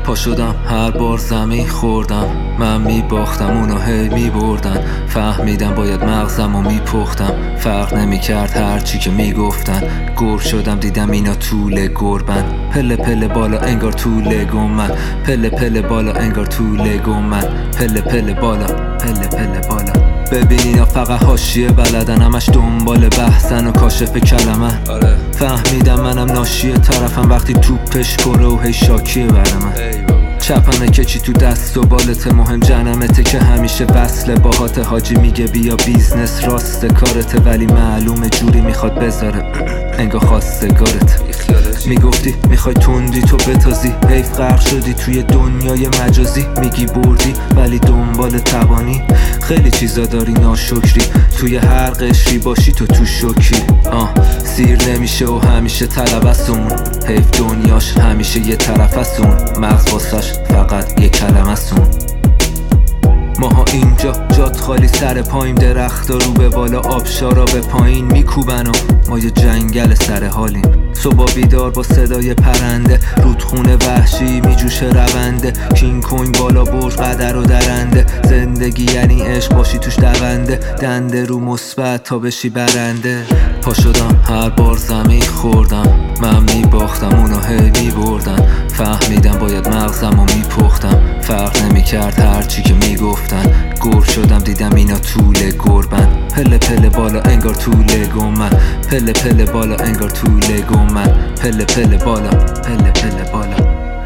پا شدم هر بار زمین خوردم، من میباختم اونا هی میبردن. فهمیدم باید مغزم و میپختم، فرق نمیکرد هرچی که میگفتن. گور شدم دیدم اینا طول گربن، پله پله بالا انگار طول گمن، پله پله بالا انگار طول گمن، پله پله بالا، پله پله بالا. ببین اینا فقط حاشیه بلدن، همش دنبال بحثن و کاشف کلمن. فهمیدم منم ناشیه طرفم وقتی توپش پره و هی شاکیه برمن. چپمه که چی تو دست و بالته، مهم جنمته که همیشه وصله باهات. حاجی میگه بیا بیزنس راست کارته، ولی معلومه جوری میخواد بذاره انگار خواستگارت. میگفتی میخوای تندی تو بتازی، حیف غرق شدی توی دنیای مجازی. میگی بردی ولی دنبال توانی، خیلی چیزا داری ناشکری. توی هر قشری باشی تو شکری. سیر نمیشه و همیشه طلبستون، حیف دنیاش همیشه یه طرف استون، مغز واسش فقط یه کلمه سون. ماها اینجا جات خالی سر پاییم، درختا رو به بالا آبشارا به پایین میکوبن و ما یه جنگل سر حالیم. صبح بیدار با صدای پرنده، رودخونه وحشی میجوشه رونده. کینگ کوین بالا برج قدر و درنده، زندگی یعنی عشق باشی توش دونده. دنده رو مثبت تا بشی برنده. پا شدم هر بار زمین خوردم، من میباختم اونا هی میبردن. فهمیدم باید مغزم و میپختم، فرق نمیکرد هرچی که میگفتن. گور شدم دیدم اینا طول گربن، پله پله بالا انگار طول گمن، پله پله بالا انگار طول گمن، پله پله بالا، پله پله بالا.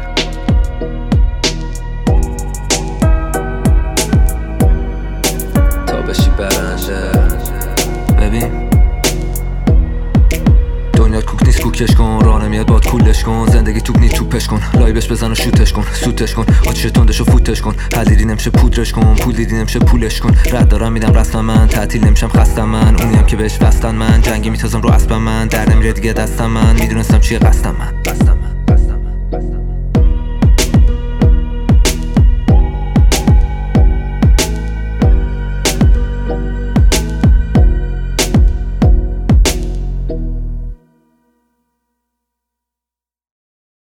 تا بشی برنده. ببین دنیا کوک نیست کوکش کن، راه نمیاد باد کولش کن. زندگی توپ نیست توپش کن، لایبش بزن و شوتش کن، سوتش کن. آتیش تندش و فوتش کن، حل دیدی نمیشه پودرش کن، پول دیدی نمیشه پولش کن. رد دارم میدم رسم من، تعطیل نمیشم خستم من. اونیم که بهش وستن من، جنگی میتازم رو اسبم من. در نمیره دیگه دستم من، میدونستم چیه قصدم من.